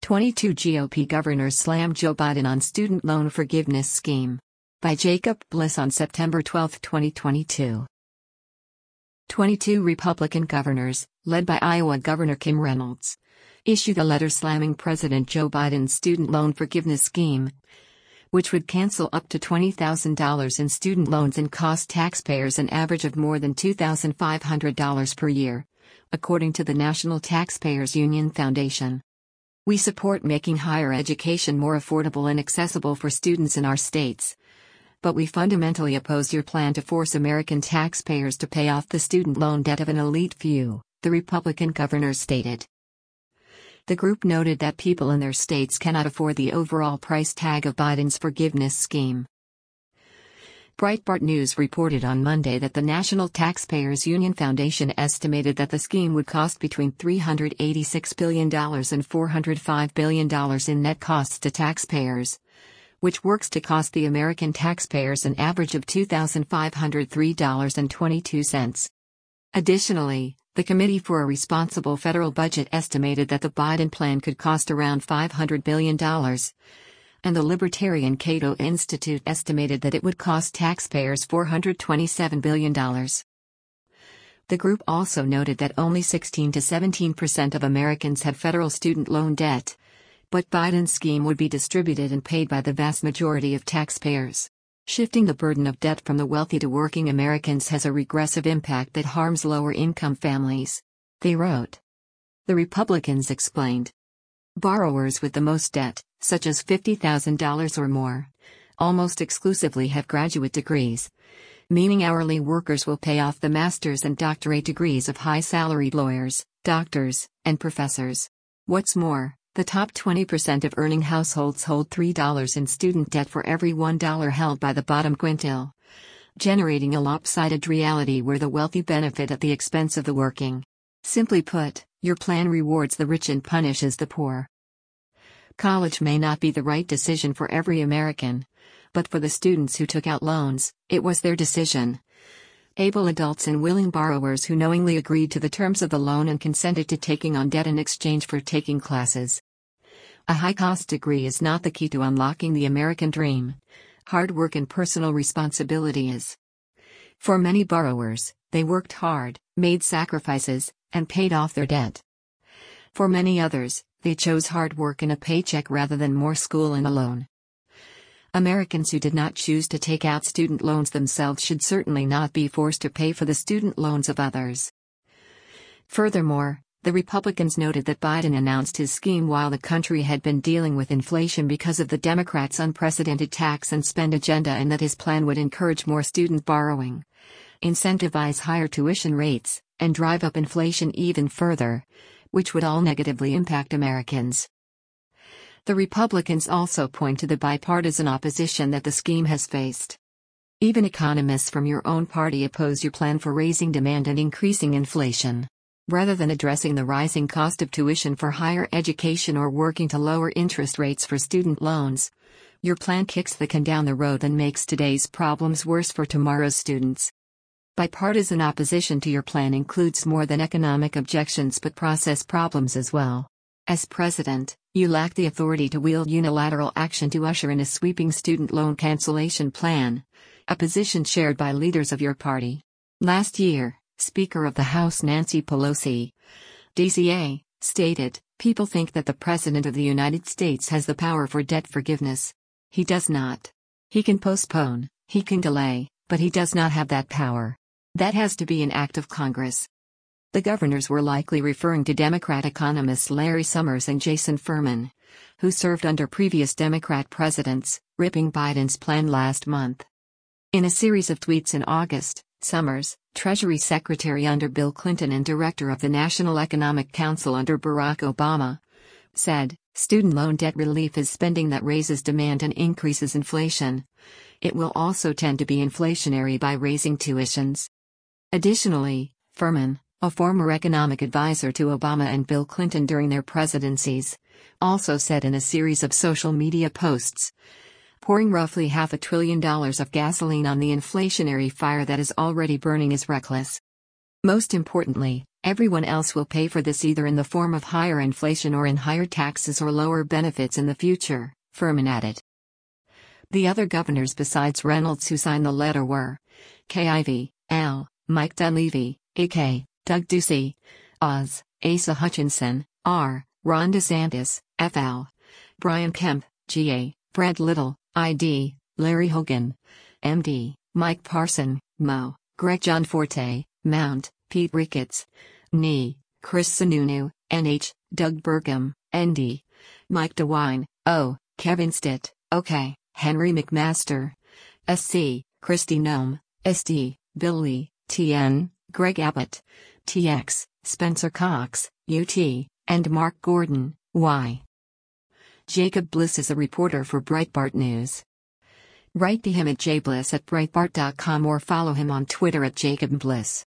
22 GOP governors slam Joe Biden on student loan forgiveness scheme. By Jacob Bliss on September 12, 2022. 22 Republican governors, led by Iowa Governor Kim Reynolds, issued a letter slamming President Joe Biden's student loan forgiveness scheme, which would cancel up to $20,000 in student loans and cost taxpayers an average of more than $2,500 per year, according to the National Taxpayers Union Foundation. We support making higher education more affordable and accessible for students in our states. But we fundamentally oppose your plan to force American taxpayers to pay off the student loan debt of an elite few, the Republican governors stated. The group noted that people in their states cannot afford the overall price tag of Biden's forgiveness scheme. Breitbart News reported on Monday that the National Taxpayers Union Foundation estimated that the scheme would cost between $386 billion and $405 billion in net costs to taxpayers, which works to cost the American taxpayers an average of $2,503.22. Additionally, the Committee for a Responsible Federal Budget estimated that the Biden plan could cost around $500 billion. And the Libertarian Cato Institute estimated that it would cost taxpayers $427 billion. The group also noted that only 16 to 17% of Americans had federal student loan debt, but Biden's scheme would be distributed and paid by the vast majority of taxpayers. Shifting the burden of debt from the wealthy to working Americans has a regressive impact that harms lower-income families, they wrote. The Republicans explained. Borrowers with the most debt, such as $50,000 or more, almost exclusively have graduate degrees, meaning hourly workers will pay off the master's and doctorate degrees of high-salaried lawyers, doctors, and professors. What's more, the top 20% of earning households hold $3 in student debt for every $1 held by the bottom quintile, generating a lopsided reality where the wealthy benefit at the expense of the working. Simply put, your plan rewards the rich and punishes the poor. College may not be the right decision for every American, but for the students who took out loans, it was their decision. Able adults and willing borrowers who knowingly agreed to the terms of the loan and consented to taking on debt in exchange for taking classes. A high-cost degree is not the key to unlocking the American dream. Hard work and personal responsibility is. For many borrowers, they worked hard, made sacrifices, and paid off their debt. For many others, they chose hard work and a paycheck rather than more school and a loan. Americans who did not choose to take out student loans themselves should certainly not be forced to pay for the student loans of others. Furthermore, the Republicans noted that Biden announced his scheme while the country had been dealing with inflation because of the Democrats' unprecedented tax and spend agenda, and that his plan would encourage more student borrowing, incentivize higher tuition rates, and drive up inflation even further, which would all negatively impact Americans. The Republicans also point to the bipartisan opposition that the scheme has faced. Even economists from your own party oppose your plan for raising demand and increasing inflation. Rather than addressing the rising cost of tuition for higher education or working to lower interest rates for student loans, your plan kicks the can down the road and makes today's problems worse for tomorrow's students. Bipartisan opposition to your plan includes more than economic objections but process problems as well. As president, you lack the authority to wield unilateral action to usher in a sweeping student loan cancellation plan, a position shared by leaders of your party. Last year, Speaker of the House Nancy Pelosi, DCA, stated, "People think that the President of the United States has the power for debt forgiveness. He does not. He can postpone, he can delay, but he does not have that power. That has to be an act of Congress." The governors were likely referring to Democrat economists Larry Summers and Jason Furman, who served under previous Democrat presidents, ripping Biden's plan last month. In a series of tweets in August, Summers, Treasury Secretary under Bill Clinton and Director of the National Economic Council under Barack Obama, said, "Student loan debt relief is spending that raises demand and increases inflation. It will also tend to be inflationary by raising tuitions." Additionally, Furman, a former economic advisor to Obama and Bill Clinton during their presidencies, also said in a series of social media posts, "Pouring roughly $500 billion of gasoline on the inflationary fire that is already burning is reckless." Most importantly, Everyone else will pay for this either in the form of higher inflation or in higher taxes or lower benefits in the future, Furman added. The other governors besides Reynolds who signed the letter were K.I.V., L., Mike Dunleavy, A.K., Doug Ducey, Oz, Asa Hutchinson, R., Ron DeSantis, F.L., Brian Kemp, G.A., Brad Little, I.D., Larry Hogan, M.D., Mike Parson, Mo., Greg Gianforte, Mount, Pete Ricketts, N.E., Chris Sununu, N.H., Doug Burgum, N.D., Mike DeWine, O., Kevin Stitt, O.K., Henry McMaster, S.C., Kristi Noem, S.D., Bill Lee, T.N., Greg Abbott, T.X., Spencer Cox, U.T., and Mark Gordon, Y. Jacob Bliss is a reporter for Breitbart News. Write to him at jbliss@breitbart.com or follow him on Twitter at @JacobBliss.